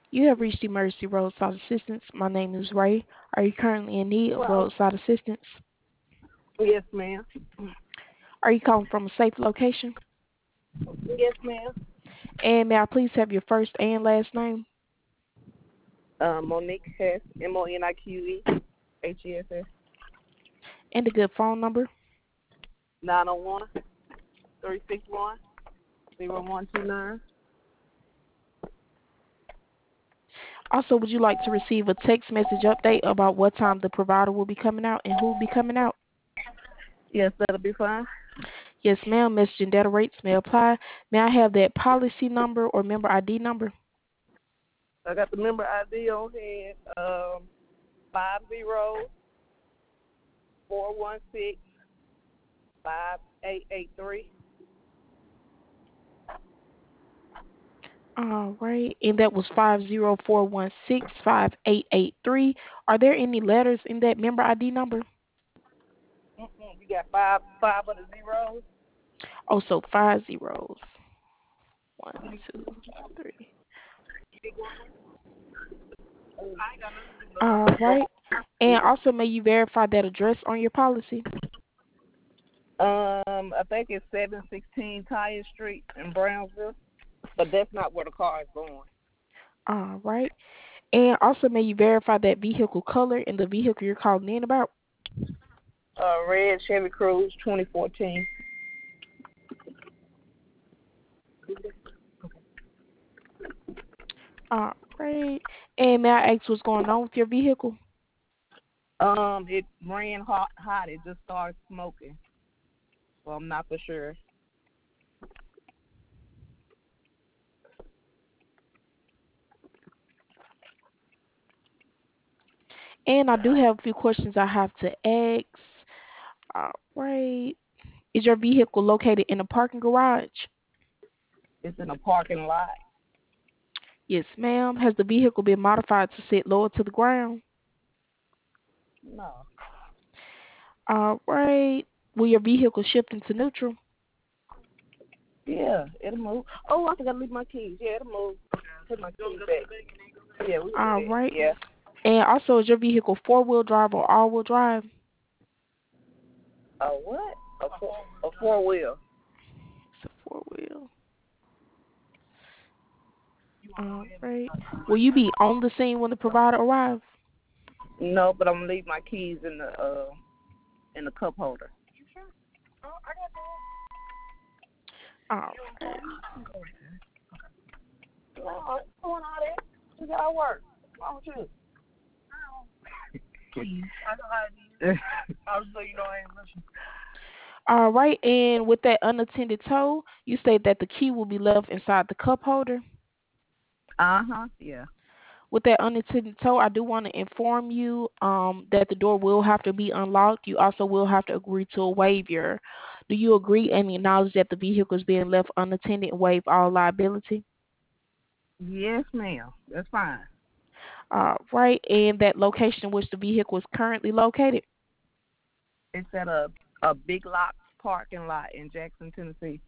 You have reached Emergency Roadside Assistance. My name is Ray. Are you currently in need of Well, roadside assistance? yes, ma'am. Are you calling from a safe location? Yes, ma'am. And may I please have your first and last name Monique Hess, Moniquehess, and a good phone number? 901-361-0129. Also, would you like to receive a text message update about what time the provider will be coming out and who will be coming out? Yes, that'll be fine. Yes, ma'am. Messaging data rates may apply. May I have that policy number or member ID number? I got the member ID on hand. 50-416-5883. All right, and that was 504165883. Are there any letters in that member ID number? You got five of the zeros. Oh, so 5 zeros. 1, 2, 3. All right, and also may you verify that address on your policy? I think it's 716 Tyre Street in Brownsville, but that's not where the car is going. All right, and also may you verify that vehicle color and the vehicle you're calling in about? Red Chevy Cruze 2014. All right, and may I ask what's going on with your vehicle? It ran hot. It just started smoking. So I'm not for sure. And I do have a few questions I have to ask. All right. Is your vehicle located in a parking garage? It's in a parking lot. Yes, ma'am. Has the vehicle been modified to sit lower to the ground? No. All right. Will your vehicle shift into neutral? Yeah, it'll move. Oh, I forgot to leave my keys. Yeah, it'll move. Put my keys back. Yeah, we can do All that. right. Yeah. And also, is your vehicle four-wheel drive or all-wheel drive? A what? A four wheel. It's a four-wheel. All right. Will you be on the scene when the provider arrives? No, but I'm gonna leave my keys in the cup holder. All right. No, doing all that. You gotta work. Why don't you? I know how it is. I was so you know I ain't listening. All right. And with that unattended tow, you state that the key will be left inside the cup holder. Yeah. With that unattended tow, I do want to inform you that the door will have to be unlocked. You also will have to agree to a waiver. Do you agree and acknowledge that the vehicle is being left unattended and waive all liability? Yes, ma'am. That's fine. Right, and that location in which the vehicle is currently located? It's at a big lots parking lot in Jackson, Tennessee.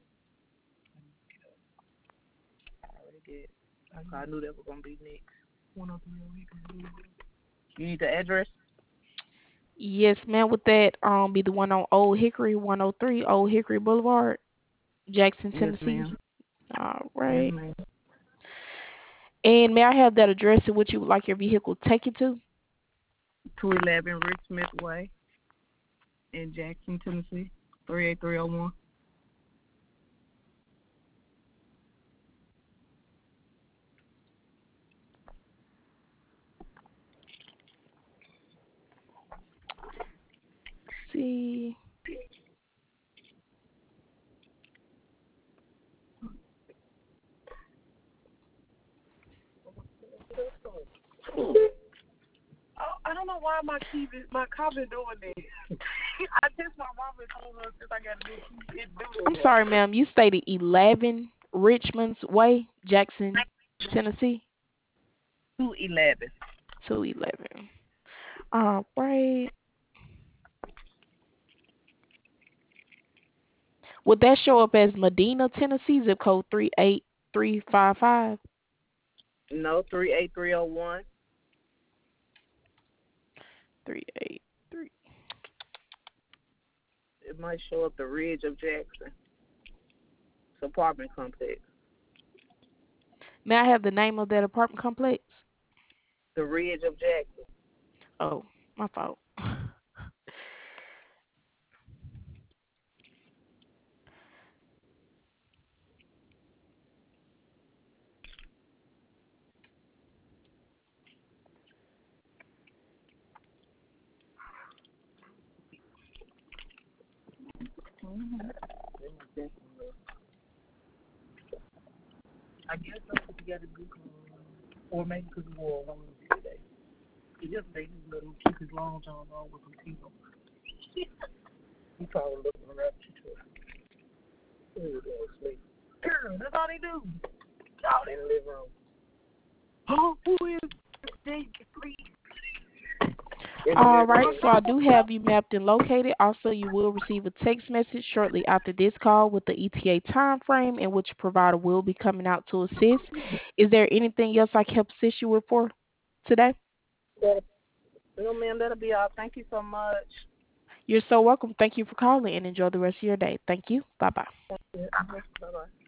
I already did. I knew that was gonna be next. 103. You need the address? Yes, ma'am. Would that be the one on Old Hickory, 103 Old Hickory Boulevard, Jackson, Yes, Tennessee? ma'am. All Yes, right. ma'am. And may I have that address in which you would like your vehicle taken to? 211 Rick Smith Way in Jackson, Tennessee. 38301. See. I don't know why my car been doing this. I text my mom and told her since I got a new key, it do I'm that. sorry, ma'am. You stated 11 Richmond's Way, Jackson, Tennessee. 211. 211. All right. Would that show up as Medina, Tennessee, zip code 38355? No, 38301. 383. It might show up the Ridge of Jackson. It's an apartment complex. May I have the name of that apartment complex? The Ridge of Jackson. Oh, my fault. I guess that's what you got to do. Or maybe because he wore a onesie today. Yesterday he let him keep his long johns on with some teeth on. He probably looking around at you too. He was going to sleep. That's all they do. Out in the living room. Oh, who is this? Please. All right, so I do have you mapped and located. Also, you will receive a text message shortly after this call with the ETA time frame in which provider will be coming out to assist. Is there anything else I can help assist you with for today? No, ma'am, that'll be all. Thank you so much. You're so welcome. Thank you for calling and enjoy the rest of your day. Thank you. Bye-bye. Bye-bye.